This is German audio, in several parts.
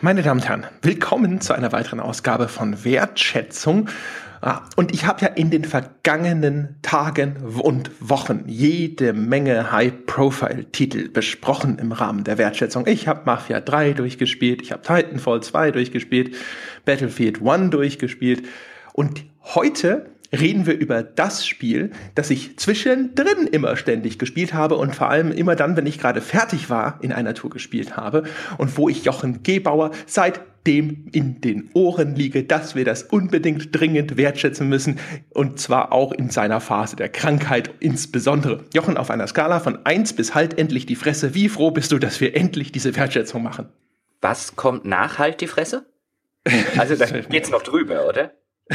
Meine Damen und Herren, willkommen zu einer weiteren Ausgabe von Wertschätzung. Und ich habe ja in den vergangenen Tagen und Wochen jede Menge High-Profile-Titel besprochen im Rahmen der Wertschätzung. Ich habe Mafia 3 durchgespielt, ich habe Titanfall 2 durchgespielt, Battlefield 1 durchgespielt und heute reden wir über das Spiel, das ich zwischendrin immer ständig gespielt habe und vor allem immer dann, wenn ich gerade fertig war, in einer Tour gespielt habe und wo ich Jochen Gebauer seitdem in den Ohren liege, dass wir das unbedingt dringend wertschätzen müssen und zwar auch in seiner Phase der Krankheit insbesondere. Jochen, auf einer Skala von 1 bis halt endlich die Fresse, wie froh bist du, dass wir endlich diese Wertschätzung machen? Was kommt nach halt die Fresse? Also da geht's noch drüber, oder?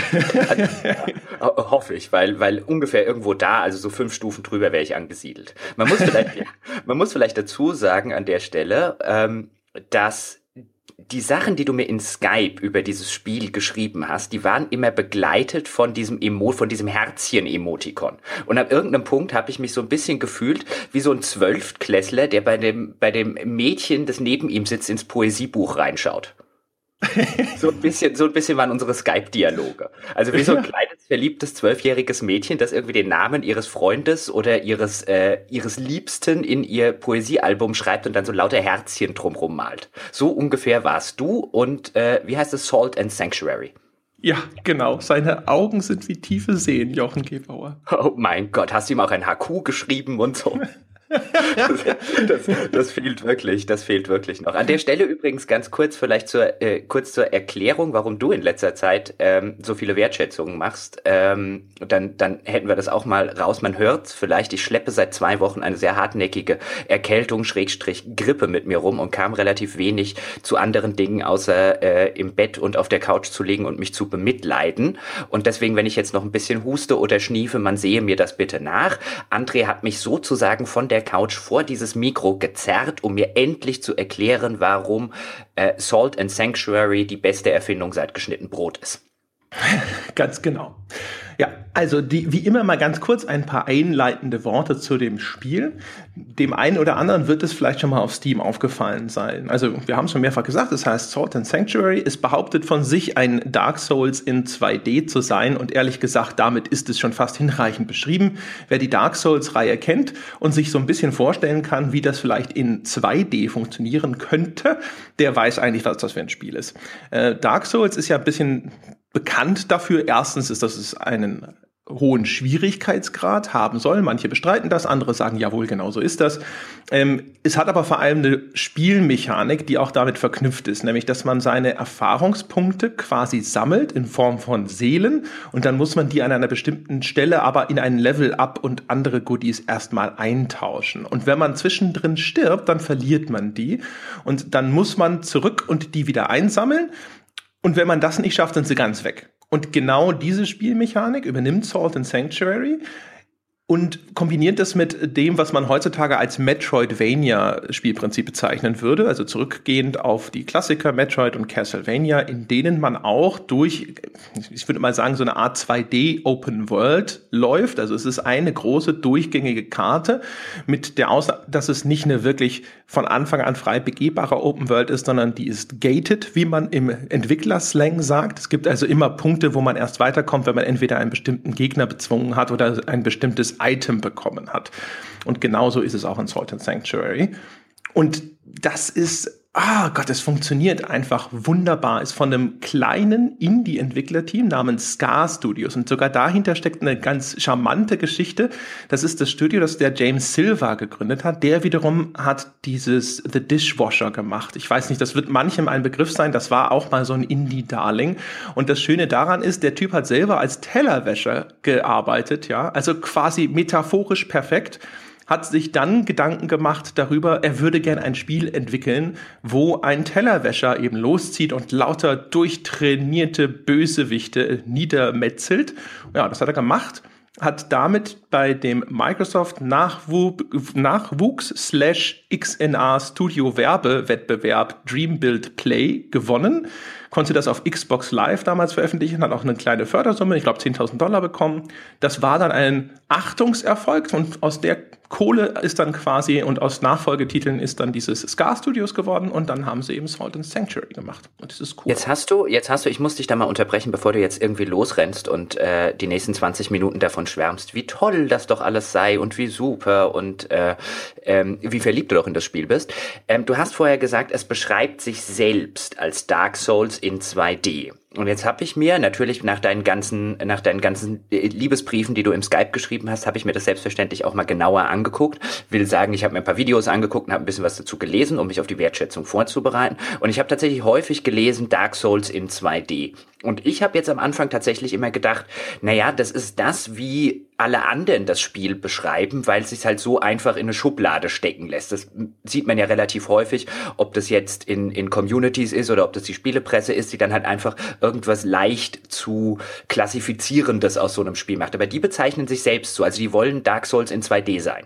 Also, hoffe ich, weil ungefähr irgendwo da, also so 5 Stufen drüber wäre ich angesiedelt. Man muss vielleicht dazu sagen an der Stelle, dass die Sachen, die du mir in Skype über dieses Spiel geschrieben hast, die waren immer begleitet von diesem Herzchen-Emotikon. Und ab irgendeinem Punkt habe ich mich so ein bisschen gefühlt wie so ein Zwölftklässler, der bei dem Mädchen, das neben ihm sitzt, ins Poesiebuch reinschaut. So ein bisschen waren unsere Skype-Dialoge. Also wie so ein kleines, verliebtes 12-jähriges Mädchen, das irgendwie den Namen ihres Freundes oder ihres Liebsten in ihr Poesiealbum schreibt und dann so lauter Herzchen drumrum malt. So ungefähr warst du und wie heißt es? Salt and Sanctuary. Ja, genau. Seine Augen sind wie tiefe Seen, Jochen Gebauer. Oh mein Gott, hast du ihm auch ein HQ geschrieben und so? Das fehlt wirklich noch. An der Stelle übrigens ganz kurz vielleicht zur Erklärung, warum du in letzter Zeit so viele Wertschätzungen machst. Dann hätten wir das auch mal raus. Man hört's vielleicht, ich schleppe seit 2 Wochen eine sehr hartnäckige Erkältung / Grippe mit mir rum und kam relativ wenig zu anderen Dingen, außer im Bett und auf der Couch zu liegen und mich zu bemitleiden. Und deswegen, wenn ich jetzt noch ein bisschen huste oder schniefe, man sehe mir das bitte nach. André hat mich sozusagen von der Couch vor dieses Mikro gezerrt, um mir endlich zu erklären, warum Salt and Sanctuary die beste Erfindung seit geschnitten Brot ist. Ganz genau. Ja, also wie immer mal ganz kurz ein paar einleitende Worte zu dem Spiel. Dem einen oder anderen wird es vielleicht schon mal auf Steam aufgefallen sein. Also wir haben es schon mehrfach gesagt, es heißt Salt and Sanctuary. Es behauptet von sich, ein Dark Souls in 2D zu sein und ehrlich gesagt, damit ist es schon fast hinreichend beschrieben. Wer die Dark Souls-Reihe kennt und sich so ein bisschen vorstellen kann, wie das vielleicht in 2D funktionieren könnte, der weiß eigentlich, was das für ein Spiel ist. Dark Souls ist ja ein bisschen bekannt dafür. Erstens ist, dass es einen hohen Schwierigkeitsgrad haben soll. Manche bestreiten das, andere sagen, jawohl, genau so ist das. Es hat aber vor allem eine Spielmechanik, die auch damit verknüpft ist, nämlich, dass man seine Erfahrungspunkte quasi sammelt in Form von Seelen und dann muss man die an einer bestimmten Stelle aber in ein Level-Up und andere Goodies erstmal eintauschen. Und wenn man zwischendrin stirbt, dann verliert man die und dann muss man zurück und die wieder einsammeln. Und wenn man das nicht schafft, sind sie ganz weg. Und genau diese Spielmechanik übernimmt Salt and Sanctuary und kombiniert das mit dem, was man heutzutage als Metroidvania-Spielprinzip bezeichnen würde, also zurückgehend auf die Klassiker Metroid und Castlevania, in denen man auch durch, ich würde mal sagen, so eine Art 2D Open World läuft. Also es ist eine große durchgängige Karte mit der Aussage, dass es nicht eine wirklich von Anfang an frei begehbare Open World ist, sondern die ist gated, wie man im Entwicklerslang sagt. Es gibt also immer Punkte, wo man erst weiterkommt, wenn man entweder einen bestimmten Gegner bezwungen hat oder ein bestimmtes Item bekommen hat. Und genauso ist es auch in Salt and Sanctuary. Und das ist, es funktioniert einfach wunderbar. Ist von einem kleinen Indie-Entwicklerteam namens Scar Studios. Und sogar dahinter steckt eine ganz charmante Geschichte. Das ist das Studio, das der James Silva gegründet hat. Der wiederum hat dieses The Dishwasher gemacht. Ich weiß nicht, das wird manchem ein Begriff sein. Das war auch mal so ein Indie-Darling. Und das Schöne daran ist, der Typ hat selber als Tellerwäscher gearbeitet, ja. Also quasi metaphorisch perfekt. Hat sich dann Gedanken gemacht darüber, er würde gern ein Spiel entwickeln, wo ein Tellerwäscher eben loszieht und lauter durchtrainierte Bösewichte niedermetzelt. Ja, das hat er gemacht, hat damit bei dem Microsoft Nachwuchs/XNA Studio Werbewettbewerb Dream Build Play gewonnen. Konnte das auf Xbox Live damals veröffentlichen, hat auch eine kleine Fördersumme, ich glaube $10.000 bekommen. Das war dann ein Achtungserfolg und aus der Kohle ist dann quasi und aus Nachfolgetiteln ist dann dieses Scar Studios geworden und dann haben sie eben Salt and Sanctuary gemacht. Und das ist cool. Jetzt hast du, ich muss dich da mal unterbrechen, bevor du jetzt irgendwie losrennst und die nächsten 20 Minuten davon schwärmst, wie toll das doch alles sei und wie super und wie verliebt du doch in das Spiel bist. Du hast vorher gesagt, es beschreibt sich selbst als Dark Souls in 2D. Und jetzt habe ich mir natürlich nach deinen ganzen Liebesbriefen, die du im Skype geschrieben hast, habe ich mir das selbstverständlich auch mal genauer angeguckt. Will sagen, ich habe mir ein paar Videos angeguckt und habe ein bisschen was dazu gelesen, um mich auf die Wertschätzung vorzubereiten. Und ich habe tatsächlich häufig gelesen, Dark Souls in 2D. Und ich habe jetzt am Anfang tatsächlich immer gedacht, naja, das ist das, wie alle anderen das Spiel beschreiben, weil es sich halt so einfach in eine Schublade stecken lässt. Das sieht man ja relativ häufig, ob das jetzt in Communities ist oder ob das die Spielepresse ist, die dann halt einfach irgendwas leicht zu klassifizierendes aus so einem Spiel macht. Aber die bezeichnen sich selbst so, also die wollen Dark Souls in 2D sein.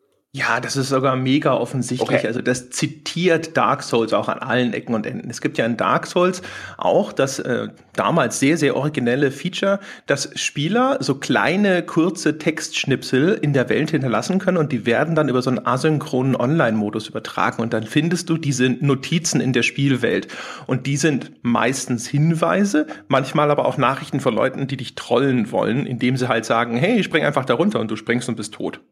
Ja, das ist sogar mega offensichtlich. Okay. Also das zitiert Dark Souls auch an allen Ecken und Enden. Es gibt ja in Dark Souls auch das damals sehr, sehr originelle Feature, dass Spieler so kleine, kurze Textschnipsel in der Welt hinterlassen können und die werden dann über so einen asynchronen Online-Modus übertragen und dann findest du diese Notizen in der Spielwelt. Und die sind meistens Hinweise, manchmal aber auch Nachrichten von Leuten, die dich trollen wollen, indem sie halt sagen, hey, spring einfach da runter und du springst und bist tot.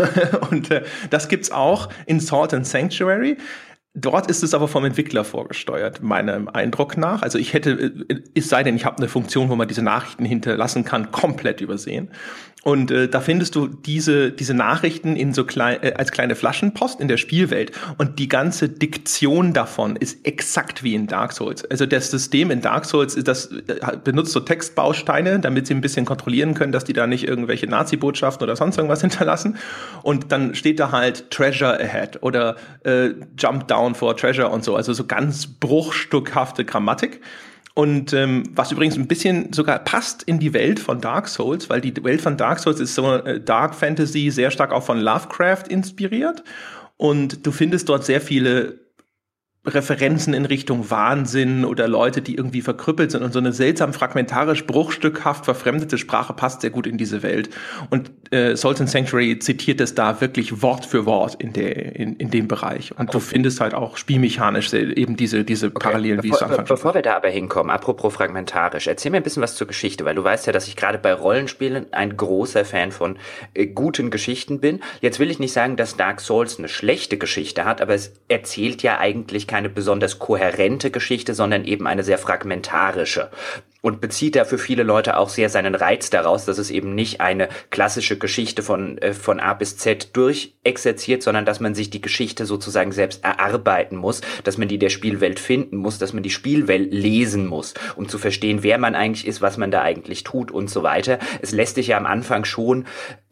Und das gibt's auch in Salt and Sanctuary. Dort ist es aber vom Entwickler vorgesteuert, meinem Eindruck nach. Also ich hätte, es sei denn, ich habe eine Funktion, wo man diese Nachrichten hinterlassen kann, komplett übersehen. Und da findest du diese Nachrichten in so als kleine Flaschenpost in der Spielwelt. Und die ganze Diktion davon ist exakt wie in Dark Souls. Also das System in Dark Souls, das benutzt so Textbausteine, damit sie ein bisschen kontrollieren können, dass die da nicht irgendwelche Nazi-Botschaften oder sonst irgendwas hinterlassen. Und dann steht da halt Treasure ahead oder Jump down for Treasure und so. Also so ganz bruchstückhafte Grammatik. Und was übrigens ein bisschen sogar passt in die Welt von Dark Souls, weil die Welt von Dark Souls ist so Dark Fantasy, sehr stark auch von Lovecraft inspiriert. Und du findest dort sehr viele Referenzen in Richtung Wahnsinn oder Leute, die irgendwie verkrüppelt sind und so eine seltsam fragmentarisch, bruchstückhaft verfremdete Sprache passt sehr gut in diese Welt. Und Salt and Sanctuary zitiert es da wirklich Wort für Wort in dem Bereich. Und du findest halt auch spielmechanisch eben diese Parallelen, wie es anfangs. Bevor wir da aber hinkommen, apropos fragmentarisch, erzähl mir ein bisschen was zur Geschichte, weil du weißt ja, dass ich gerade bei Rollenspielen ein großer Fan von guten Geschichten bin. Jetzt will ich nicht sagen, dass Dark Souls eine schlechte Geschichte hat, aber es erzählt ja eigentlich keine besonders kohärente Geschichte, sondern eben eine sehr fragmentarische. Und bezieht da für viele Leute auch sehr seinen Reiz daraus, dass es eben nicht eine klassische Geschichte von A bis Z durchexerziert, sondern dass man sich die Geschichte sozusagen selbst erarbeiten muss, dass man die der Spielwelt finden muss, dass man die Spielwelt lesen muss, um zu verstehen, wer man eigentlich ist, was man da eigentlich tut und so weiter. Es lässt dich ja am Anfang schon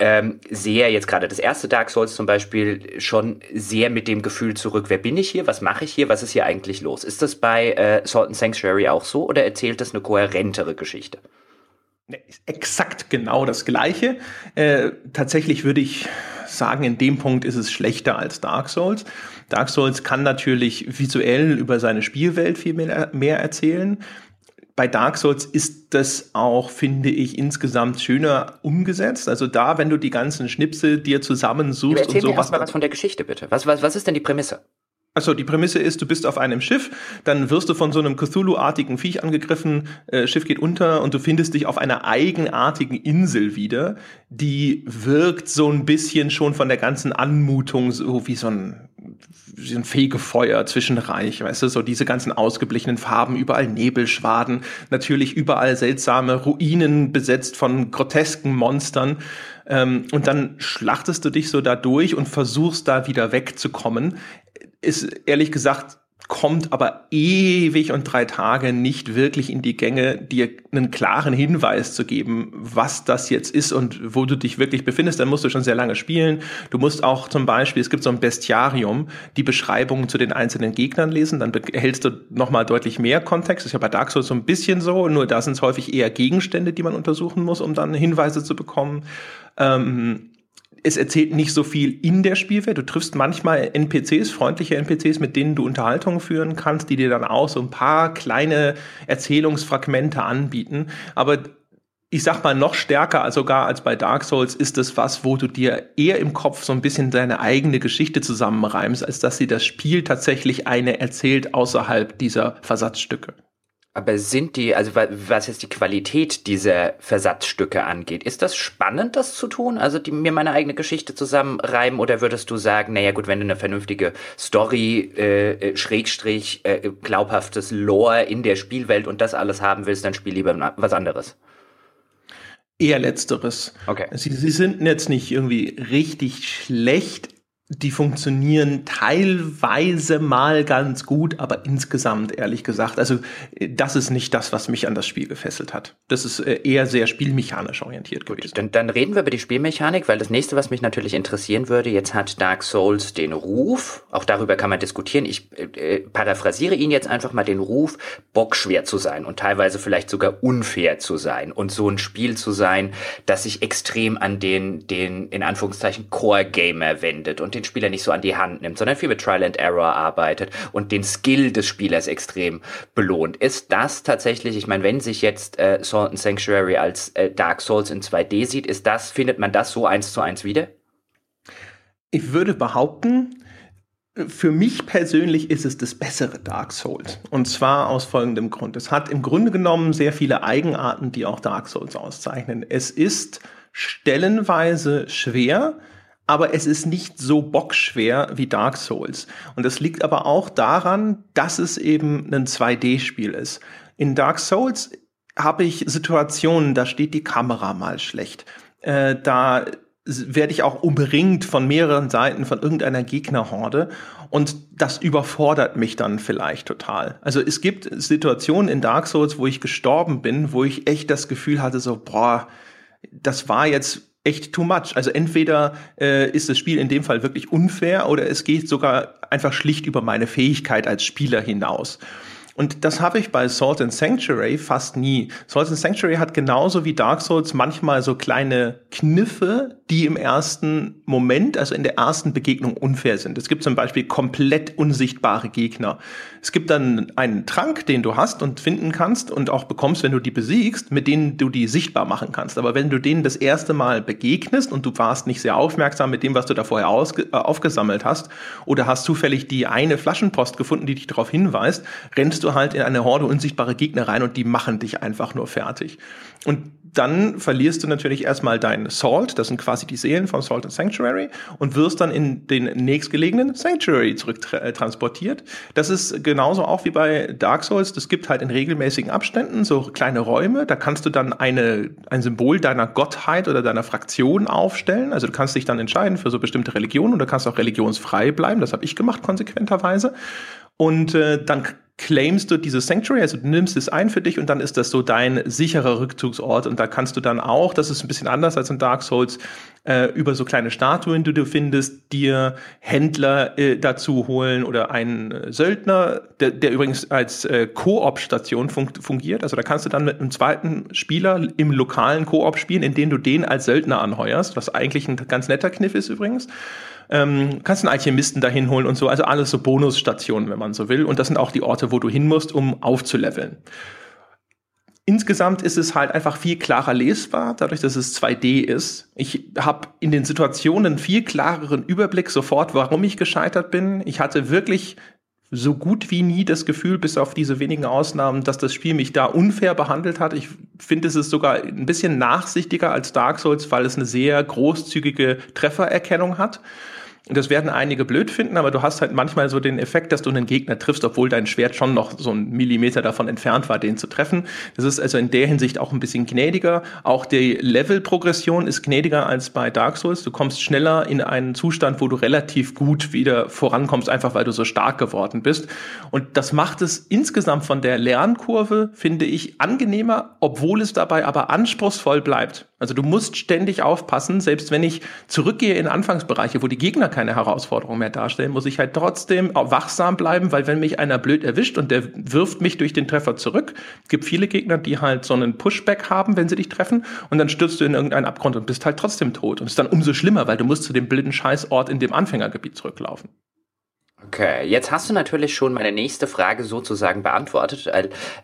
sehr, jetzt gerade das erste Dark Souls zum Beispiel, schon sehr mit dem Gefühl zurück, wer bin ich hier, was mache ich hier, was ist hier eigentlich los? Ist das bei Salt and Sanctuary auch so oder erzählt das eine kohärentere Geschichte? Exakt genau das Gleiche. Tatsächlich würde ich sagen, in dem Punkt ist es schlechter als Dark Souls. Dark Souls kann natürlich visuell über seine Spielwelt viel mehr erzählen. Bei Dark Souls ist das auch, finde ich, insgesamt schöner umgesetzt. Also da, wenn du die ganzen Schnipsel dir zusammensuchst und so. Erzähl mir erstmal was von der Geschichte, bitte. Was ist denn die Prämisse? Also die Prämisse ist, du bist auf einem Schiff, dann wirst du von so einem Cthulhu-artigen Viech angegriffen, Schiff geht unter und du findest dich auf einer eigenartigen Insel wieder, die wirkt so ein bisschen schon von der ganzen Anmutung so wie so ein Fegefeuer zwischenreich, weißt du, so diese ganzen ausgeblichenen Farben, überall Nebelschwaden, natürlich überall seltsame Ruinen besetzt von grotesken Monstern. Und dann schlachtest du dich so da durch und versuchst da wieder wegzukommen. Ist ehrlich gesagt, kommt aber ewig und 3 Tage nicht wirklich in die Gänge, dir einen klaren Hinweis zu geben, was das jetzt ist und wo du dich wirklich befindest. Dann musst du schon sehr lange spielen. Du musst auch zum Beispiel, es gibt so ein Bestiarium, die Beschreibungen zu den einzelnen Gegnern lesen, dann erhältst du nochmal deutlich mehr Kontext. Das ist ja bei Dark Souls so ein bisschen so, nur da sind es häufig eher Gegenstände, die man untersuchen muss, um dann Hinweise zu bekommen. es erzählt nicht so viel in der Spielwelt. Du triffst manchmal NPCs, freundliche NPCs, mit denen du Unterhaltungen führen kannst, die dir dann auch so ein paar kleine Erzählungsfragmente anbieten. Aber ich sag mal, noch stärker sogar als bei Dark Souls ist es was, wo du dir eher im Kopf so ein bisschen deine eigene Geschichte zusammenreimst, als dass sie das Spiel tatsächlich eine erzählt außerhalb dieser Versatzstücke. Aber sind die, also was jetzt die Qualität dieser Versatzstücke angeht, ist das spannend, das zu tun? Also mir meine eigene Geschichte zusammenreimen, oder würdest du sagen, naja gut, wenn du eine vernünftige Story, glaubhaftes Lore in der Spielwelt und das alles haben willst, dann spiel lieber was anderes? Eher Letzteres. Okay. Sie sind jetzt nicht irgendwie richtig schlecht. Die funktionieren teilweise mal ganz gut, aber insgesamt, ehrlich gesagt, also das ist nicht das, was mich an das Spiel gefesselt hat. Das ist eher sehr spielmechanisch orientiert gewesen. Dann reden wir über die Spielmechanik, weil das nächste, was mich natürlich interessieren würde, jetzt hat Dark Souls den Ruf, auch darüber kann man diskutieren, ich paraphrasiere ihn jetzt einfach mal, den Ruf, bockschwer zu sein und teilweise vielleicht sogar unfair zu sein und so ein Spiel zu sein, das sich extrem an den in Anführungszeichen Core-Gamer wendet und den Spieler nicht so an die Hand nimmt, sondern viel mit Trial and Error arbeitet und den Skill des Spielers extrem belohnt. Ist das tatsächlich, ich meine, wenn sich jetzt Salt and Sanctuary als Dark Souls in 2D sieht, findet man das so 1:1 wieder? Ich würde behaupten, für mich persönlich ist es das bessere Dark Souls. Und zwar aus folgendem Grund. Es hat im Grunde genommen sehr viele Eigenarten, die auch Dark Souls auszeichnen. Es ist stellenweise schwer, aber es ist nicht so bockschwer wie Dark Souls. Und das liegt aber auch daran, dass es eben ein 2D-Spiel ist. In Dark Souls habe ich Situationen, da steht die Kamera mal schlecht. Da werde ich auch umringt von mehreren Seiten von irgendeiner Gegnerhorde. Und das überfordert mich dann vielleicht total. Also es gibt Situationen in Dark Souls, wo ich gestorben bin, wo ich echt das Gefühl hatte, so, boah, das war jetzt echt too much. Also entweder ist das Spiel in dem Fall wirklich unfair oder es geht sogar einfach schlicht über meine Fähigkeit als Spieler hinaus. Und das habe ich bei Salt and Sanctuary fast nie. Salt and Sanctuary hat genauso wie Dark Souls manchmal so kleine Kniffe, die im ersten Moment, also in der ersten Begegnung unfair sind. Es gibt zum Beispiel komplett unsichtbare Gegner. Es gibt dann einen Trank, den du hast und finden kannst und auch bekommst, wenn du die besiegst, mit denen du die sichtbar machen kannst. Aber wenn du denen das erste Mal begegnest und du warst nicht sehr aufmerksam mit dem, was du da vorher aufgesammelt hast, oder hast zufällig die eine Flaschenpost gefunden, die dich darauf hinweist, rennst du halt in eine Horde unsichtbare Gegner rein und die machen dich einfach nur fertig. Und dann verlierst du natürlich erstmal dein Salt, das sind quasi die Seelen von Salt and Sanctuary, und wirst dann in den nächstgelegenen Sanctuary zurücktransportiert. Das ist genauso auch wie bei Dark Souls. Das gibt halt in regelmäßigen Abständen so kleine Räume, da kannst du dann ein Symbol deiner Gottheit oder deiner Fraktion aufstellen. Also du kannst dich dann entscheiden für so bestimmte Religionen oder kannst auch religionsfrei bleiben. Das habe ich gemacht konsequenterweise. Und dann claimst du dieses Sanctuary, also du nimmst es ein für dich und dann ist das so dein sicherer Rückzugsort und da kannst du dann auch, das ist ein bisschen anders als in Dark Souls, über so kleine Statuen, die du findest, dir Händler dazu holen oder einen Söldner, der übrigens als Koop-Station fungiert, also da kannst du dann mit einem zweiten Spieler im lokalen Koop spielen, indem du den als Söldner anheuerst, was eigentlich ein ganz netter Kniff ist übrigens. Kannst einen Alchemisten dahin holen und so, also alles so Bonusstationen, wenn man so will. Und das sind auch die Orte, wo du hin musst, um aufzuleveln. Insgesamt ist es halt einfach viel klarer lesbar, dadurch, dass es 2D ist. Ich habe in den Situationen einen viel klareren Überblick sofort, warum ich gescheitert bin. Ich hatte wirklich so gut wie nie das Gefühl, bis auf diese wenigen Ausnahmen, dass das Spiel mich da unfair behandelt hat. Ich finde, es ist sogar ein bisschen nachsichtiger als Dark Souls, weil es eine sehr großzügige Treffererkennung hat. Und das werden einige blöd finden, aber du hast halt manchmal so den Effekt, dass du einen Gegner triffst, obwohl dein Schwert schon noch so einen Millimeter davon entfernt war, den zu treffen. Das ist also in der Hinsicht auch ein bisschen gnädiger. Auch die Levelprogression ist gnädiger als bei Dark Souls. Du kommst schneller in einen Zustand, wo du relativ gut wieder vorankommst, einfach weil du so stark geworden bist. Und das macht es insgesamt von der Lernkurve, finde ich, angenehmer, obwohl es dabei aber anspruchsvoll bleibt. Also du musst ständig aufpassen, selbst wenn ich zurückgehe in Anfangsbereiche, wo die Gegner keine Herausforderung mehr darstellen, muss ich halt trotzdem auch wachsam bleiben, weil wenn mich einer blöd erwischt und der wirft mich durch den Treffer zurück, es gibt viele Gegner, die halt so einen Pushback haben, wenn sie dich treffen, und dann stürzt du in irgendeinen Abgrund und bist halt trotzdem tot. Und es ist dann umso schlimmer, weil du musst zu dem blöden Scheißort in dem Anfängergebiet zurücklaufen. Okay, jetzt hast du natürlich schon meine nächste Frage sozusagen beantwortet, weil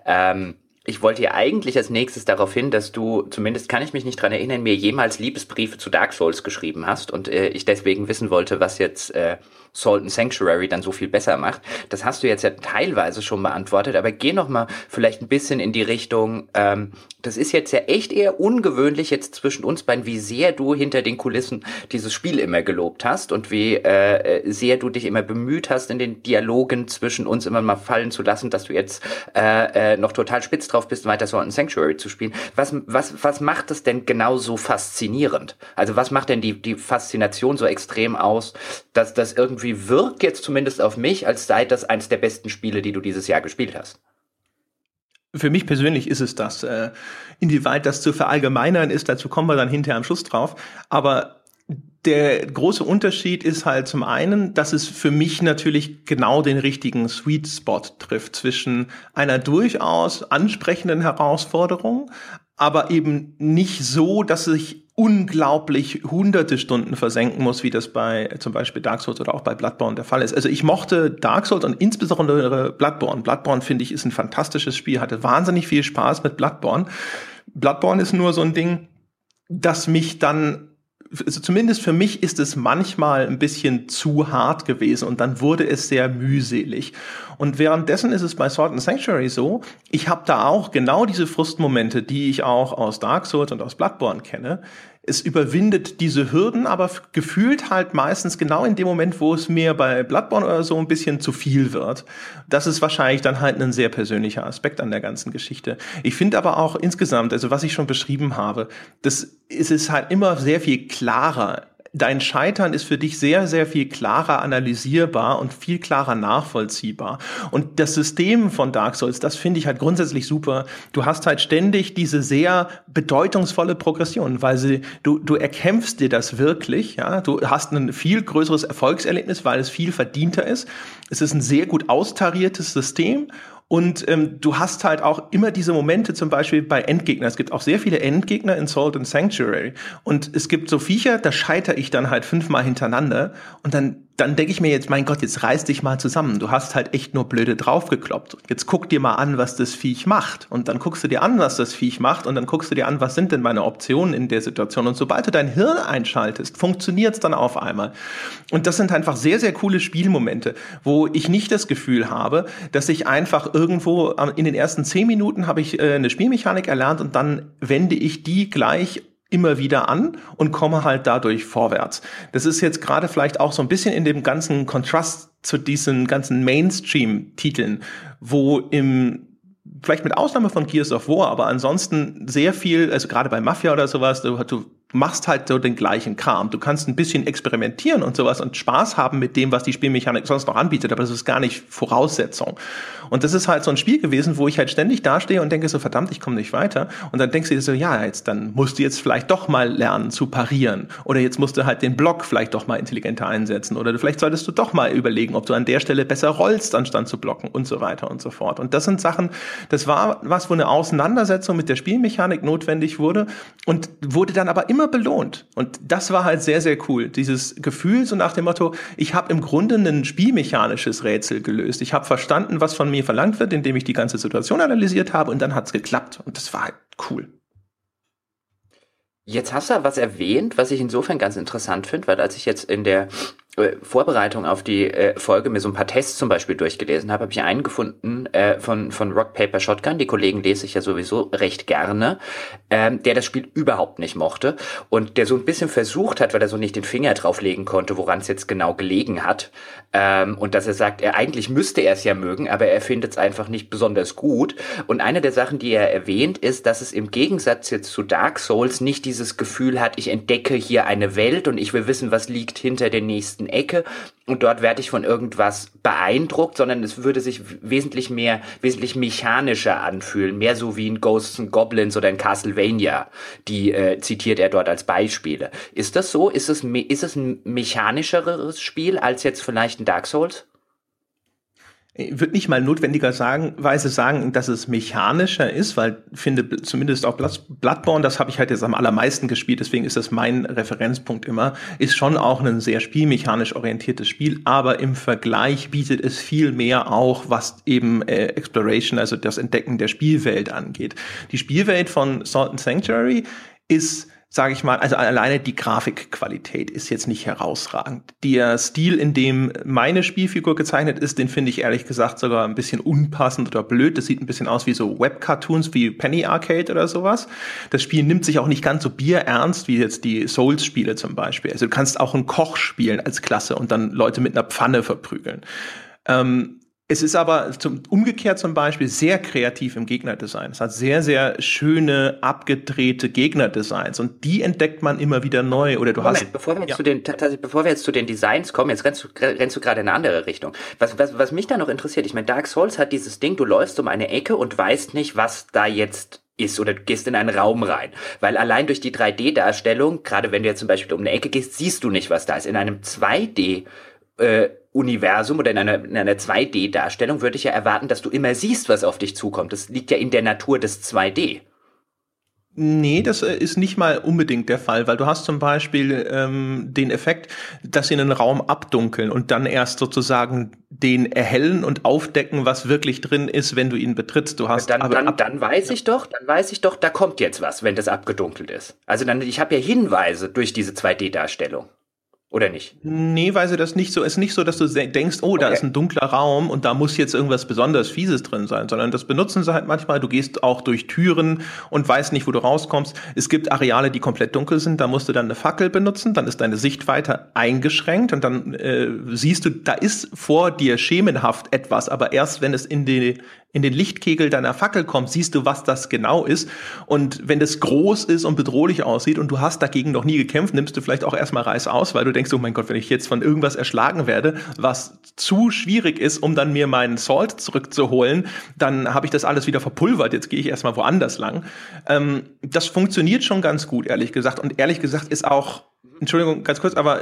ich wollte ja eigentlich als nächstes darauf hin, dass du, zumindest kann ich mich nicht dran erinnern, mir jemals Liebesbriefe zu Dark Souls geschrieben hast und ich deswegen wissen wollte, was jetzt Salt and Sanctuary dann so viel besser macht. Das hast du jetzt ja teilweise schon beantwortet, aber geh noch mal vielleicht ein bisschen in die Richtung, das ist jetzt ja echt eher ungewöhnlich jetzt zwischen uns beiden, wie sehr du hinter den Kulissen dieses Spiel immer gelobt hast und wie sehr du dich immer bemüht hast, in den Dialogen zwischen uns immer mal fallen zu lassen, dass du jetzt noch total spitz drauf bist, weiter Salt and Sanctuary zu spielen. Was macht es denn genau so faszinierend? Also was macht denn die Faszination so extrem aus, dass das irgendwie wirkt jetzt zumindest auf mich, als sei das eines der besten Spiele, die du dieses Jahr gespielt hast? Für mich persönlich ist es das. Inwieweit das zu verallgemeinern ist, dazu kommen wir dann hinterher am Schluss drauf. Aber der große Unterschied ist halt zum einen, dass es für mich natürlich genau den richtigen Sweet Spot trifft zwischen einer durchaus ansprechenden Herausforderung, aber eben nicht so, dass ich unglaublich hunderte Stunden versenken muss, wie das bei zum Beispiel Dark Souls oder auch bei Bloodborne der Fall ist. Also ich mochte Dark Souls und insbesondere Bloodborne. Bloodborne, finde ich, ist ein fantastisches Spiel, hatte wahnsinnig viel Spaß mit Bloodborne. Bloodborne ist nur so ein Ding, das mich dann, also zumindest für mich ist es manchmal ein bisschen zu hart gewesen und dann wurde es sehr mühselig. Und währenddessen ist es bei Sword and Sanctuary so, ich habe da auch genau diese Frustmomente, die ich auch aus Dark Souls und aus Bloodborne kenne. Es überwindet diese Hürden, aber gefühlt halt meistens genau in dem Moment, wo es mir bei Bloodborne oder so ein bisschen zu viel wird. Das ist wahrscheinlich dann halt ein sehr persönlicher Aspekt an der ganzen Geschichte. Ich finde aber auch insgesamt, also was ich schon beschrieben habe, das ist es halt immer sehr viel klarer. Dein Scheitern ist für dich sehr, sehr viel klarer analysierbar und viel klarer nachvollziehbar. Und das System von Dark Souls, das finde ich halt grundsätzlich super. Du hast halt ständig diese sehr bedeutungsvolle Progression, weil du erkämpfst dir das wirklich, ja. Du hast ein viel größeres Erfolgserlebnis, weil es viel verdienter ist. Es ist ein sehr gut austariertes System. Und du hast halt auch immer diese Momente, zum Beispiel bei Endgegnern. Es gibt auch sehr viele Endgegner in Salt and Sanctuary. Und es gibt so Viecher, da scheitere ich dann halt 5-mal hintereinander. Und dann denke ich mir jetzt, mein Gott, jetzt reiß dich mal zusammen. Du hast halt echt nur blöde draufgekloppt. Jetzt guck dir mal an, was das Viech macht. Und dann guckst du dir an, was das Viech macht. Und dann guckst du dir an, was sind denn meine Optionen in der Situation. Und sobald du dein Hirn einschaltest, funktioniert's dann auf einmal. Und das sind einfach sehr, sehr coole Spielmomente, wo ich nicht das Gefühl habe, dass ich einfach irgendwo in den ersten 10 Minuten habe ich eine Spielmechanik erlernt und dann wende ich die gleich immer wieder an und komme halt dadurch vorwärts. Das ist jetzt gerade vielleicht auch so ein bisschen in dem ganzen Kontrast zu diesen ganzen Mainstream-Titeln, wo vielleicht mit Ausnahme von Gears of War, aber ansonsten sehr viel, also gerade bei Mafia oder sowas, du machst halt so den gleichen Kram. Du kannst ein bisschen experimentieren und sowas und Spaß haben mit dem, was die Spielmechanik sonst noch anbietet, aber das ist gar nicht Voraussetzung. Und das ist halt so ein Spiel gewesen, wo ich halt ständig dastehe und denke so, verdammt, ich komme nicht weiter. Und dann denkst du dir so, ja, dann musst du jetzt vielleicht doch mal lernen zu parieren. Oder jetzt musst du halt den Block vielleicht doch mal intelligenter einsetzen. Oder vielleicht solltest du doch mal überlegen, ob du an der Stelle besser rollst, anstatt zu blocken und so weiter und so fort. Und das sind Sachen, das war was, wo eine Auseinandersetzung mit der Spielmechanik notwendig wurde und wurde dann aber immer belohnt. Und das war halt sehr, sehr cool. Dieses Gefühl so nach dem Motto, ich habe im Grunde ein spielmechanisches Rätsel gelöst. Ich habe verstanden, was von mir verlangt wird, indem ich die ganze Situation analysiert habe und dann hat's geklappt. Und das war halt cool. Jetzt hast du was erwähnt, was ich insofern ganz interessant finde, weil als ich jetzt in der Vorbereitung auf die Folge mir so ein paar Tests zum Beispiel durchgelesen habe, habe ich einen gefunden von Rock Paper Shotgun, die Kollegen lese ich ja sowieso recht gerne, der das Spiel überhaupt nicht mochte und der so ein bisschen versucht hat, weil er so nicht den Finger drauflegen konnte, woran es jetzt genau gelegen hat, und dass er sagt, eigentlich müsste er es ja mögen, aber er findet es einfach nicht besonders gut. Und eine der Sachen, die er erwähnt, ist, dass es im Gegensatz jetzt zu Dark Souls nicht dieses Gefühl hat, ich entdecke hier eine Welt und ich will wissen, was liegt hinter der nächsten bestimmten Ecke und dort werde ich von irgendwas beeindruckt, sondern es würde sich wesentlich mechanischer anfühlen, mehr so wie in Ghosts and Goblins oder in Castlevania, die zitiert er dort als Beispiele. Ist das so? Ist es ein mechanischeres Spiel als jetzt vielleicht ein Dark Souls? Ich würde nicht mal notwendigerweise sagen, dass es mechanischer ist, weil ich finde zumindest auch Bloodborne, das habe ich halt jetzt am allermeisten gespielt, deswegen ist das mein Referenzpunkt immer, ist schon auch ein sehr spielmechanisch orientiertes Spiel, aber im Vergleich bietet es viel mehr auch, was eben Exploration, also das Entdecken der Spielwelt angeht. Die Spielwelt von Salt and Sanctuary ist, sage ich mal, also alleine die Grafikqualität ist jetzt nicht herausragend. Der Stil, in dem meine Spielfigur gezeichnet ist, den finde ich ehrlich gesagt sogar ein bisschen unpassend oder blöd. Das sieht ein bisschen aus wie so Webcartoons wie Penny Arcade oder sowas. Das Spiel nimmt sich auch nicht ganz so bierernst wie jetzt die Souls-Spiele zum Beispiel. Also du kannst auch einen Koch spielen als Klasse und dann Leute mit einer Pfanne verprügeln. Es ist aber umgekehrt zum Beispiel sehr kreativ im Gegnerdesign. Es hat sehr, sehr schöne, abgedrehte Gegnerdesigns und die entdeckt man immer wieder neu. Oder bevor wir jetzt zu den Designs kommen, jetzt rennst du gerade in eine andere Richtung. Was mich da noch interessiert, ich meine, Dark Souls hat dieses Ding, du läufst um eine Ecke und weißt nicht, was da jetzt ist oder du gehst in einen Raum rein. Weil allein durch die 3D-Darstellung, gerade wenn du jetzt zum Beispiel um eine Ecke gehst, siehst du nicht, was da ist. In einem 2D Universum oder in einer 2D-Darstellung würde ich ja erwarten, dass du immer siehst, was auf dich zukommt. Das liegt ja in der Natur des 2D. Nee, das ist nicht mal unbedingt der Fall, weil du hast zum Beispiel den Effekt, dass sie einen Raum abdunkeln und dann erst sozusagen den erhellen und aufdecken, was wirklich drin ist, wenn du ihn betrittst. Du hast dann weiß ich doch, da kommt jetzt was, wenn das abgedunkelt ist. Also ich habe ja Hinweise durch diese 2D-Darstellung. Oder nicht? Nee, weil sie das nicht so ist. Nicht so, dass du denkst, oh, da ist ein dunkler Raum und da muss jetzt irgendwas besonders Fieses drin sein, sondern das benutzen sie halt manchmal. Du gehst auch durch Türen und weißt nicht, wo du rauskommst. Es gibt Areale, die komplett dunkel sind. Da musst du dann eine Fackel benutzen. Dann ist deine Sichtweite eingeschränkt und dann siehst du, da ist vor dir schemenhaft etwas, aber erst wenn es in den Lichtkegel deiner Fackel kommt, siehst du, was das genau ist. Und wenn das groß ist und bedrohlich aussieht und du hast dagegen noch nie gekämpft, nimmst du vielleicht auch erstmal Reißaus, weil du denkst, oh mein Gott, wenn ich jetzt von irgendwas erschlagen werde, was zu schwierig ist, um dann mir meinen Salt zurückzuholen, dann habe ich das alles wieder verpulvert. Jetzt gehe ich erstmal woanders lang. Das funktioniert schon ganz gut, ehrlich gesagt. Und ehrlich gesagt ist auch, Entschuldigung, ganz kurz, aber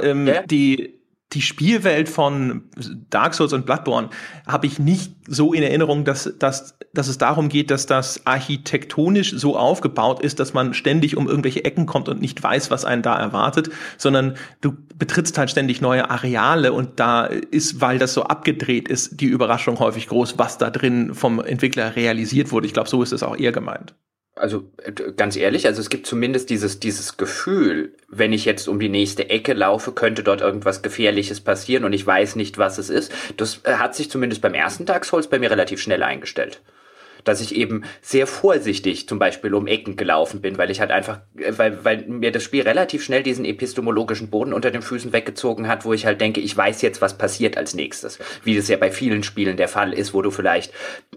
die Spielwelt von Dark Souls und Bloodborne habe ich nicht so in Erinnerung, dass es darum geht, dass das architektonisch so aufgebaut ist, dass man ständig um irgendwelche Ecken kommt und nicht weiß, was einen da erwartet, sondern du betrittst halt ständig neue Areale und da ist, weil das so abgedreht ist, die Überraschung häufig groß, was da drin vom Entwickler realisiert wurde. Ich glaube, so ist es auch eher gemeint. Also ganz ehrlich, also es gibt zumindest dieses Gefühl, wenn ich jetzt um die nächste Ecke laufe, könnte dort irgendwas Gefährliches passieren und ich weiß nicht, was es ist. Das hat sich zumindest beim ersten Dark Souls bei mir relativ schnell eingestellt. Dass ich eben sehr vorsichtig zum Beispiel um Ecken gelaufen bin, weil ich halt einfach, weil mir das Spiel relativ schnell diesen epistemologischen Boden unter den Füßen weggezogen hat, wo ich halt denke, ich weiß jetzt, was passiert als nächstes. Wie das ja bei vielen Spielen der Fall ist, wo du vielleicht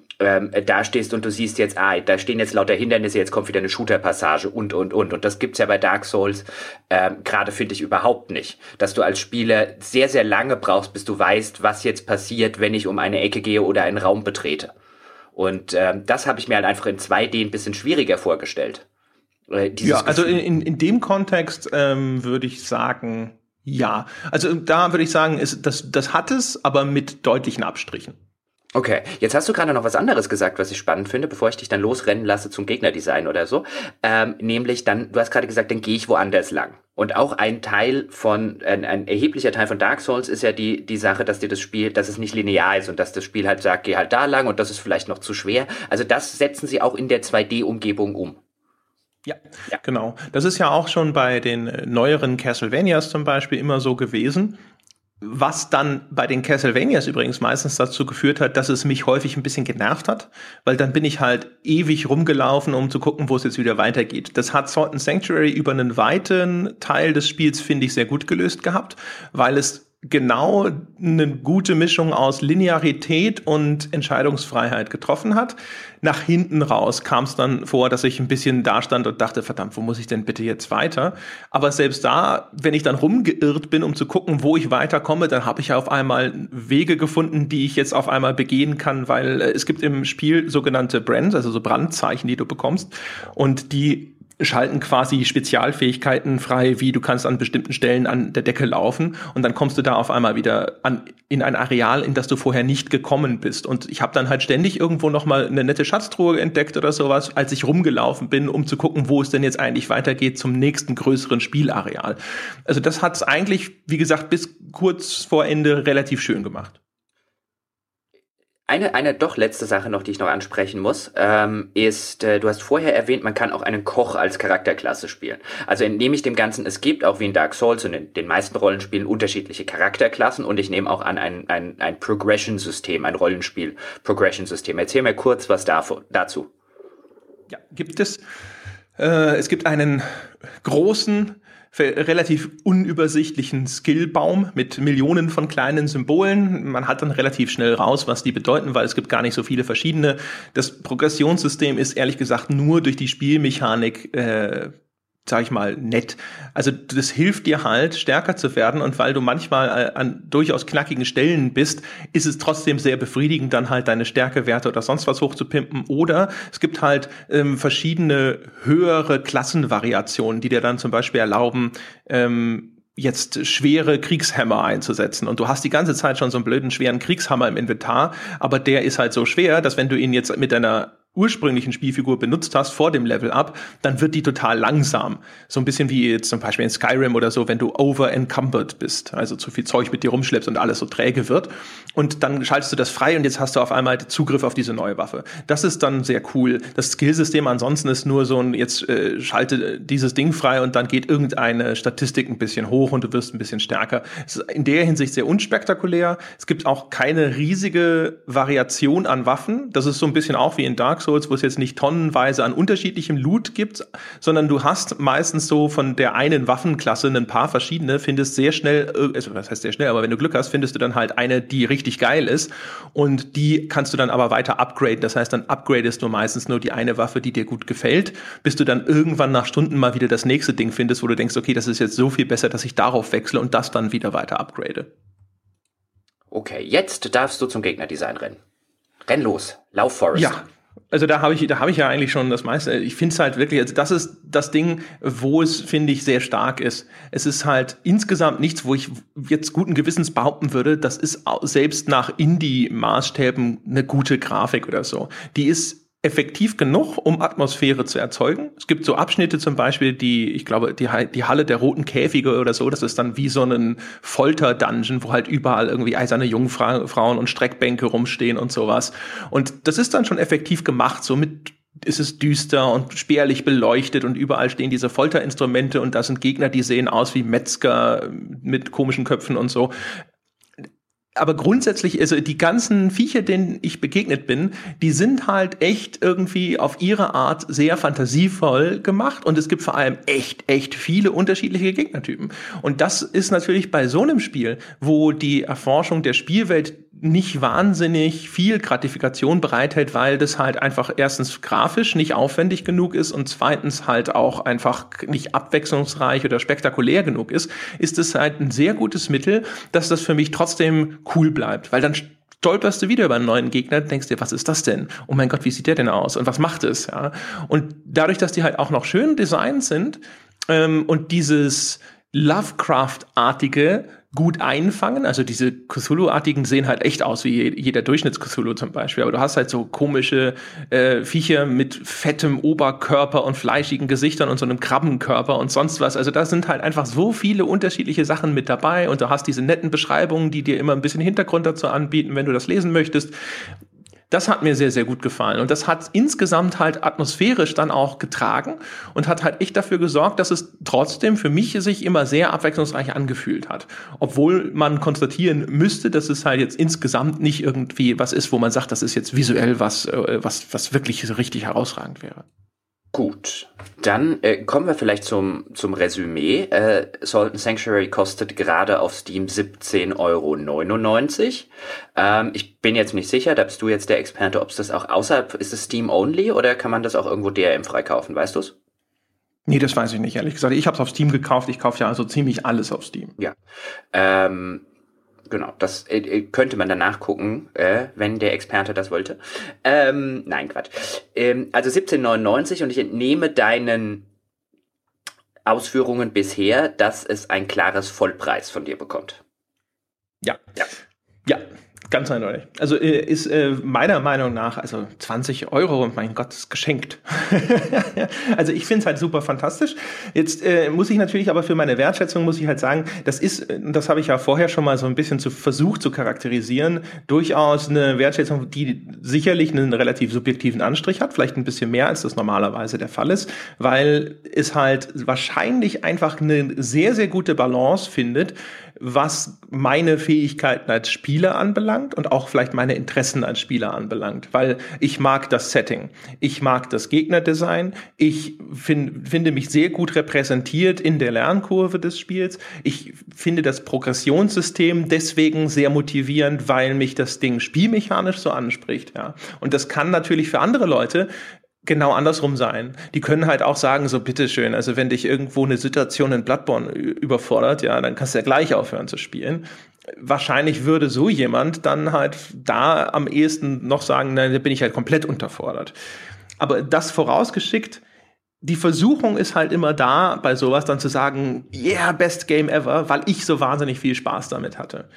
da stehst und du siehst jetzt, da stehen jetzt lauter Hindernisse, jetzt kommt wieder eine Shooter-Passage und. Und das gibt's ja bei Dark Souls gerade, finde ich, überhaupt nicht. Dass du als Spieler sehr, sehr lange brauchst, bis du weißt, was jetzt passiert, wenn ich um eine Ecke gehe oder einen Raum betrete. Und das habe ich mir halt einfach in 2D ein bisschen schwieriger vorgestellt. Ja, also in dem Kontext würde ich sagen, ja. Also da würde ich sagen, das hat es, aber mit deutlichen Abstrichen. Okay, jetzt hast du gerade noch was anderes gesagt, was ich spannend finde, bevor ich dich dann losrennen lasse zum Gegnerdesign oder so. Nämlich dann, du hast gerade gesagt, dann gehe ich woanders lang. Und auch ein erheblicher Teil von Dark Souls ist ja die Sache, dass dass es nicht linear ist und dass das Spiel halt sagt, geh halt da lang und das ist vielleicht noch zu schwer. Also das setzen sie auch in der 2D-Umgebung um. Ja, genau. Das ist ja auch schon bei den neueren Castlevanias zum Beispiel immer so gewesen. Was dann bei den Castlevanias übrigens meistens dazu geführt hat, dass es mich häufig ein bisschen genervt hat, weil dann bin ich halt ewig rumgelaufen, um zu gucken, wo es jetzt wieder weitergeht. Das hat Salt and Sanctuary über einen weiten Teil des Spiels, finde ich, sehr gut gelöst gehabt, weil es genau eine gute Mischung aus Linearität und Entscheidungsfreiheit getroffen hat. Nach hinten raus kam es dann vor, dass ich ein bisschen dastand und dachte, verdammt, wo muss ich denn bitte jetzt weiter? Aber selbst da, wenn ich dann rumgeirrt bin, um zu gucken, wo ich weiterkomme, dann habe ich auf einmal Wege gefunden, die ich jetzt auf einmal begehen kann, weil es gibt im Spiel sogenannte Brands, also so Brandzeichen, die du bekommst, und die schalten quasi Spezialfähigkeiten frei, wie du kannst an bestimmten Stellen an der Decke laufen und dann kommst du da auf einmal wieder in ein Areal, in das du vorher nicht gekommen bist. Und ich habe dann halt ständig irgendwo noch mal eine nette Schatztruhe entdeckt oder sowas, als ich rumgelaufen bin, um zu gucken, wo es denn jetzt eigentlich weitergeht zum nächsten größeren Spielareal. Also das hat's eigentlich, wie gesagt, bis kurz vor Ende relativ schön gemacht. Eine doch letzte Sache noch, die ich noch ansprechen muss, ist, du hast vorher erwähnt, man kann auch einen Koch als Charakterklasse spielen. Also entnehme ich dem Ganzen, es gibt auch wie in Dark Souls und in den meisten Rollenspielen unterschiedliche Charakterklassen und ich nehme auch an ein Progression-System, ein Rollenspiel-Progression-System. Erzähl mir kurz was dazu. Ja, gibt es. Es gibt einen großen, relativ unübersichtlichen Skillbaum mit Millionen von kleinen Symbolen. Man hat dann relativ schnell raus, was die bedeuten, weil es gibt gar nicht so viele verschiedene. Das Progressionssystem ist ehrlich gesagt nur durch die Spielmechanik sag ich mal, nett. Also das hilft dir halt, stärker zu werden und weil du manchmal an durchaus knackigen Stellen bist, ist es trotzdem sehr befriedigend, dann halt deine Stärkewerte oder sonst was hochzupimpen. Oder es gibt halt verschiedene höhere Klassenvariationen, die dir dann zum Beispiel erlauben, jetzt schwere Kriegshämmer einzusetzen. Und du hast die ganze Zeit schon so einen blöden, schweren Kriegshammer im Inventar, aber der ist halt so schwer, dass wenn du ihn jetzt mit deiner ursprünglichen Spielfigur benutzt hast vor dem Level-Up, dann wird die total langsam. So ein bisschen wie jetzt zum Beispiel in Skyrim oder so, wenn du over-encumbered bist, also zu viel Zeug mit dir rumschleppst und alles so träge wird. Und dann schaltest du das frei und jetzt hast du auf einmal Zugriff auf diese neue Waffe. Das ist dann sehr cool. Das Skillsystem ansonsten ist nur so ein, jetzt schalte dieses Ding frei und dann geht irgendeine Statistik ein bisschen hoch und du wirst ein bisschen stärker. Es ist in der Hinsicht sehr unspektakulär. Es gibt auch keine riesige Variation an Waffen. Das ist so ein bisschen auch wie in Dark Souls, wo es jetzt nicht tonnenweise an unterschiedlichem Loot gibt, sondern du hast meistens so von der einen Waffenklasse ein paar verschiedene, findest sehr schnell, also was heißt sehr schnell, aber wenn du Glück hast, findest du dann halt eine, die richtig geil ist und die kannst du dann aber weiter upgraden. Das heißt, dann upgradest du meistens nur die eine Waffe, die dir gut gefällt, bis du dann irgendwann nach Stunden mal wieder das nächste Ding findest, wo du denkst, okay, das ist jetzt so viel besser, dass ich darauf wechsle und das dann wieder weiter upgrade. Okay, jetzt darfst du zum Gegnerdesign rennen. Renn los, lauf Forest. Ja. Also da habe ich ja eigentlich schon das meiste. Ich finde es halt wirklich, also das ist das Ding, wo es, finde ich, sehr stark ist. Es ist halt insgesamt nichts, wo ich jetzt guten Gewissens behaupten würde, das ist selbst nach Indie-Maßstäben eine gute Grafik oder so. Die ist effektiv genug, um Atmosphäre zu erzeugen. Es gibt so Abschnitte zum Beispiel, ich glaube, die Halle der roten Käfige oder so, das ist dann wie so ein Folter-Dungeon, wo halt überall irgendwie eiserne Jungfrauen und Streckbänke rumstehen und sowas. Und das ist dann schon effektiv gemacht, somit ist es düster und spärlich beleuchtet und überall stehen diese Folterinstrumente und da sind Gegner, die sehen aus wie Metzger mit komischen Köpfen und so. Aber grundsätzlich, also die ganzen Viecher, denen ich begegnet bin, die sind halt echt irgendwie auf ihre Art sehr fantasievoll gemacht und es gibt vor allem echt viele unterschiedliche Gegnertypen. Und das ist natürlich bei so einem Spiel, wo die Erforschung der Spielwelt nicht wahnsinnig viel Gratifikation bereithält, weil das halt einfach erstens grafisch nicht aufwendig genug ist und zweitens halt auch einfach nicht abwechslungsreich oder spektakulär genug ist es halt ein sehr gutes Mittel, dass das für mich trotzdem cool bleibt, weil dann stolperst du wieder über einen neuen Gegner, denkst dir, was ist das denn? Oh mein Gott, wie sieht der denn aus? Und was macht es? Ja? Und dadurch, dass die halt auch noch schön designt sind und dieses Lovecraft-artige gut einfangen, also diese Cthulhu-artigen sehen halt echt aus wie jeder Durchschnitts-Cthulhu zum Beispiel, aber du hast halt so komische Viecher mit fettem Oberkörper und fleischigen Gesichtern und so einem Krabbenkörper und sonst was, also da sind halt einfach so viele unterschiedliche Sachen mit dabei und du hast diese netten Beschreibungen, die dir immer ein bisschen Hintergrund dazu anbieten, wenn du das lesen möchtest. Das hat mir sehr, sehr gut gefallen. Und das hat insgesamt halt atmosphärisch dann auch getragen und hat halt echt dafür gesorgt, dass es trotzdem für mich sich immer sehr abwechslungsreich angefühlt hat. Obwohl man konstatieren müsste, dass es halt jetzt insgesamt nicht irgendwie was ist, wo man sagt, das ist jetzt visuell was wirklich so richtig herausragend wäre. Gut, dann kommen wir vielleicht zum Resümee. Salt and Sanctuary kostet gerade auf Steam 17,99 €. Ich bin jetzt nicht sicher, da bist du jetzt der Experte, ob es das auch außerhalb, ist es Steam only oder kann man das auch irgendwo DRM freikaufen, weißt du es? Nee, das weiß ich nicht, ehrlich gesagt. Ich habe es auf Steam gekauft, ich kaufe ja also ziemlich alles auf Steam. Ja, genau, das könnte man danach gucken, wenn der Experte das wollte. Nein, Quatsch. Also 17,99 € und ich entnehme deinen Ausführungen bisher, dass es ein klares Vollpreis von dir bekommt. Ja. Ganz eindeutig. Also ist meiner Meinung nach, also 20 €, mein Gott, ist geschenkt. Also ich finde es halt super fantastisch. Jetzt muss ich natürlich aber für meine Wertschätzung, muss ich halt sagen, das habe ich ja vorher schon mal so ein bisschen versucht zu charakterisieren, durchaus eine Wertschätzung, die sicherlich einen relativ subjektiven Anstrich hat, vielleicht ein bisschen mehr, als das normalerweise der Fall ist, weil es halt wahrscheinlich einfach eine sehr, sehr gute Balance findet, was meine Fähigkeiten als Spieler anbelangt und auch vielleicht meine Interessen als Spieler anbelangt, weil ich mag das Setting, ich mag das Gegnerdesign, ich finde mich sehr gut repräsentiert in der Lernkurve des Spiels, ich finde das Progressionssystem deswegen sehr motivierend, weil mich das Ding spielmechanisch so anspricht, ja. Und das kann natürlich für andere Leute genau andersrum sein. Die können halt auch sagen, so bitteschön, also wenn dich irgendwo eine Situation in Bloodborne überfordert, ja, dann kannst du ja gleich aufhören zu spielen. Wahrscheinlich würde so jemand dann halt da am ehesten noch sagen, nein, da bin ich halt komplett unterfordert. Aber das vorausgeschickt, die Versuchung ist halt immer da, bei sowas dann zu sagen, yeah, best game ever, weil ich so wahnsinnig viel Spaß damit hatte.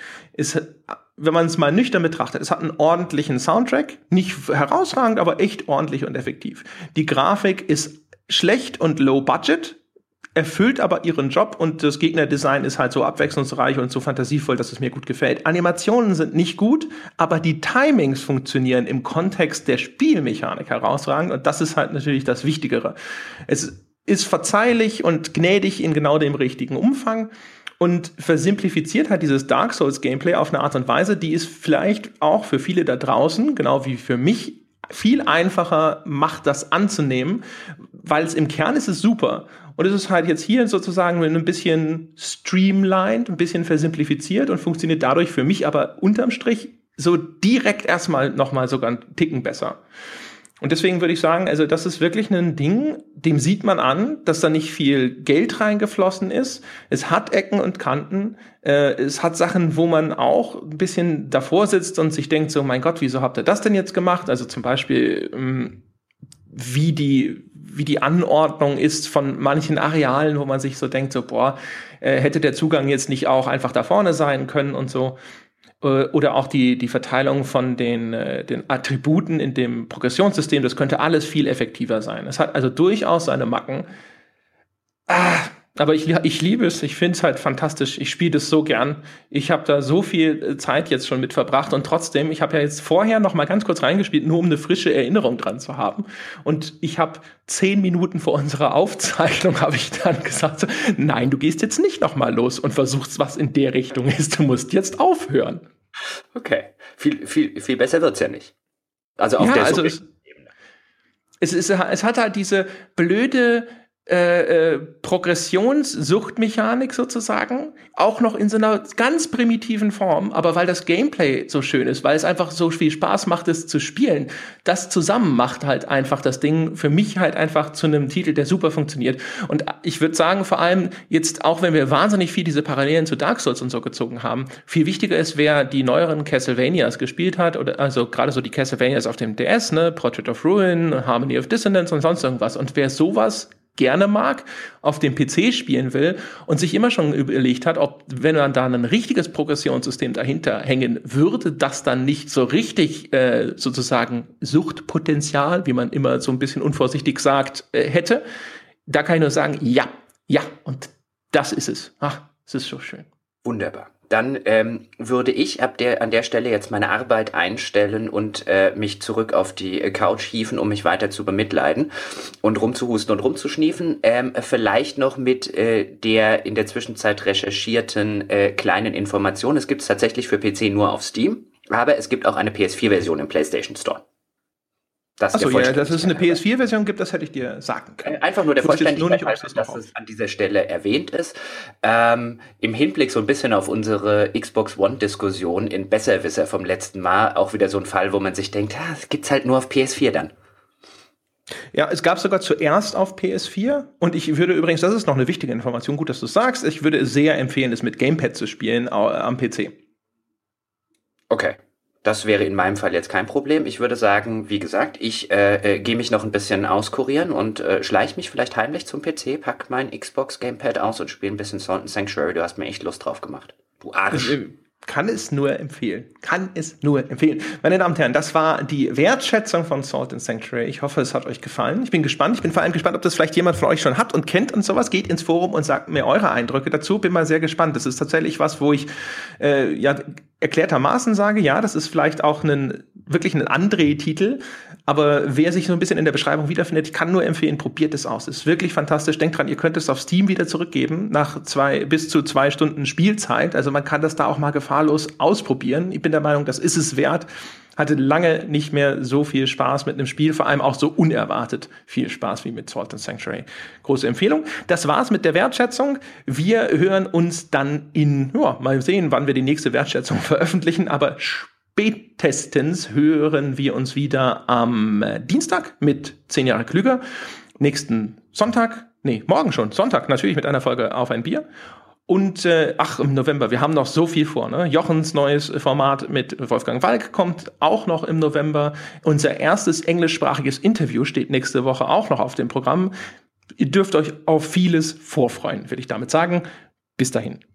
Wenn man es mal nüchtern betrachtet, es hat einen ordentlichen Soundtrack, nicht herausragend, aber echt ordentlich und effektiv. Die Grafik ist schlecht und low budget, erfüllt aber ihren Job und das Gegnerdesign ist halt so abwechslungsreich und so fantasievoll, dass es mir gut gefällt. Animationen sind nicht gut, aber die Timings funktionieren im Kontext der Spielmechanik herausragend und das ist halt natürlich das Wichtigere. Es ist verzeihlich und gnädig in genau dem richtigen Umfang und versimplifiziert halt dieses Dark Souls Gameplay auf eine Art und Weise, die es vielleicht auch für viele da draußen, genau wie für mich, viel einfacher macht, das anzunehmen, weil es im Kern ist es super. Und es ist halt jetzt hier sozusagen ein bisschen streamlined, ein bisschen versimplifiziert und funktioniert dadurch für mich aber unterm Strich so direkt erstmal nochmal sogar einen Ticken besser. Und deswegen würde ich sagen, also das ist wirklich ein Ding, dem sieht man an, dass da nicht viel Geld reingeflossen ist. Es hat Ecken und Kanten. Es hat Sachen, wo man auch ein bisschen davor sitzt und sich denkt so, mein Gott, wieso habt ihr das denn jetzt gemacht? Also zum Beispiel, wie die Anordnung ist von manchen Arealen, wo man sich so denkt, so, hätte der Zugang jetzt nicht auch einfach da vorne sein können und so. Oder auch die Verteilung von den Attributen in dem Progressionssystem, das könnte alles viel effektiver sein. Es hat also durchaus seine Macken. Aber ich liebe es, ich finde es halt fantastisch, ich spiele das so gern. Ich habe da so viel Zeit jetzt schon mit verbracht und trotzdem, ich habe ja jetzt vorher noch mal ganz kurz reingespielt, nur um eine frische Erinnerung dran zu haben. Und ich habe 10 Minuten vor unserer Aufzeichnung habe ich dann gesagt, so, nein, du gehst jetzt nicht noch mal los und versuchst, was in der Richtung ist. Du musst jetzt aufhören. Okay, viel besser wird's ja nicht. Also auf der also Ebene. Es hat halt diese blöde Progressionssuchtmechanik sozusagen, auch noch in so einer ganz primitiven Form, aber weil das Gameplay so schön ist, weil es einfach so viel Spaß macht, es zu spielen, das zusammen macht halt einfach das Ding für mich halt einfach zu einem Titel, der super funktioniert. Und ich würde sagen, vor allem jetzt, auch wenn wir wahnsinnig viel diese Parallelen zu Dark Souls und so gezogen haben, viel wichtiger ist, wer die neueren Castlevanias gespielt hat, oder also gerade so die Castlevanias auf dem DS, ne, Portrait of Ruin, Harmony of Dissonance und sonst irgendwas. Und wer sowas gerne mag, auf dem PC spielen will und sich immer schon überlegt hat, ob, wenn man da ein richtiges Progressionssystem dahinter hängen würde, das dann nicht so richtig sozusagen Suchtpotenzial, wie man immer so ein bisschen unvorsichtig sagt, hätte, da kann ich nur sagen, ja, und das ist es. Ach, es ist so schön. Wunderbar. Dann würde ich an der Stelle jetzt meine Arbeit einstellen und mich zurück auf die Couch hieven, um mich weiter zu bemitleiden und rumzuhusten und rumzuschniefen. Vielleicht noch mit der in der Zwischenzeit recherchierten kleinen Information. Es gibt es tatsächlich für PC nur auf Steam, aber es gibt auch eine PS4-Version im PlayStation Store. Achso, ja, dass es eine PS4-Version gibt, das hätte ich dir sagen können. Einfach nur der Vollständigkeit, dass es an dieser Stelle erwähnt ist. Im Hinblick so ein bisschen auf unsere Xbox One-Diskussion in Besserwisser vom letzten Mal, auch wieder so ein Fall, wo man sich denkt, das gibt's halt nur auf PS4 dann. Ja, es gab sogar zuerst auf PS4 und ich würde übrigens, das ist noch eine wichtige Information, gut, dass du es sagst, ich würde sehr empfehlen, es mit Gamepad zu spielen am PC. Okay. Das wäre in meinem Fall jetzt kein Problem. Ich würde sagen, wie gesagt, ich gehe mich noch ein bisschen auskurieren und schleiche mich vielleicht heimlich zum PC, pack mein Xbox Gamepad aus und spiele ein bisschen Salt and Sanctuary. Du hast mir echt Lust drauf gemacht. Du Arsch. Kann es nur empfehlen. Meine Damen und Herren, das war die Wertschätzung von Salt and Sanctuary. Ich hoffe, es hat euch gefallen. Ich bin gespannt. Ich bin vor allem gespannt, ob das vielleicht jemand von euch schon hat und kennt und sowas. Geht ins Forum und sagt mir eure Eindrücke dazu. Bin mal sehr gespannt. Das ist tatsächlich was, wo ich erklärtermaßen sage, ja, das ist vielleicht auch wirklich ein André-Titel. Aber wer sich so ein bisschen in der Beschreibung wiederfindet, ich kann nur empfehlen, probiert es aus. Es ist wirklich fantastisch. Denkt dran, ihr könnt es auf Steam wieder zurückgeben nach bis zu 2 Stunden Spielzeit. Also man kann das da auch mal gefahrlos ausprobieren. Ich bin der Meinung, das ist es wert. Hatte lange nicht mehr so viel Spaß mit einem Spiel, vor allem auch so unerwartet viel Spaß wie mit Salt and Sanctuary. Große Empfehlung. Das war's mit der Wertschätzung. Wir hören uns dann mal sehen, wann wir die nächste Wertschätzung veröffentlichen, aber spätestens hören wir uns wieder am Dienstag mit 10 Jahre klüger. Morgen schon, Sonntag natürlich mit einer Folge Auf ein Bier. Und im November, wir haben noch so viel vor. Ne? Jochens neues Format mit Wolfgang Walk kommt auch noch im November. Unser erstes englischsprachiges Interview steht nächste Woche auch noch auf dem Programm. Ihr dürft euch auf vieles vorfreuen, würde ich damit sagen. Bis dahin.